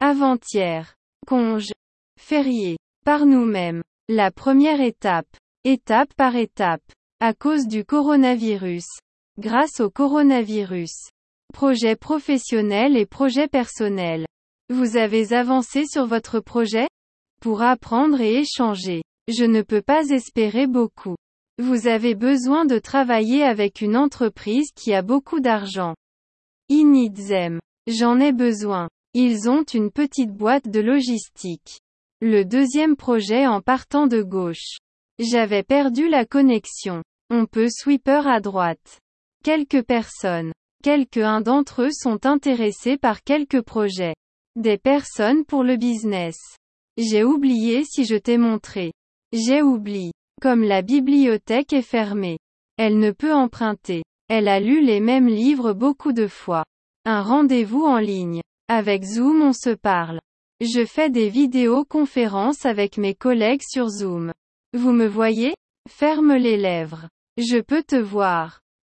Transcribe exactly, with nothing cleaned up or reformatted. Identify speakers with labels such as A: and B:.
A: Avant-hier. Congé. Férié. Par nous-mêmes. La première étape. Étape par étape. À cause du coronavirus. Grâce au coronavirus. Projet professionnel et projet personnel. Vous avez avancé sur votre projet? Pour apprendre et échanger. Je ne peux pas espérer beaucoup. Vous avez besoin de travailler avec une entreprise qui a beaucoup d'argent. I need them. J'en ai besoin. Ils ont une petite boîte de logistique. Le deuxième projet en partant de gauche. J'avais perdu la connexion. On peut sweeper à droite. Quelques personnes. Quelques-uns d'entre eux sont intéressés par quelques projets. Des personnes pour le business. J'ai oublié si je t'ai montré. J'ai oublié. Comme la bibliothèque est fermée. Elle ne peut emprunter. Elle a lu les mêmes livres beaucoup de fois. Un rendez-vous en ligne. Avec Zoom on se parle. Je fais des vidéoconférences avec mes collègues sur Zoom. Vous me voyez? Ferme les lèvres. Je peux te voir.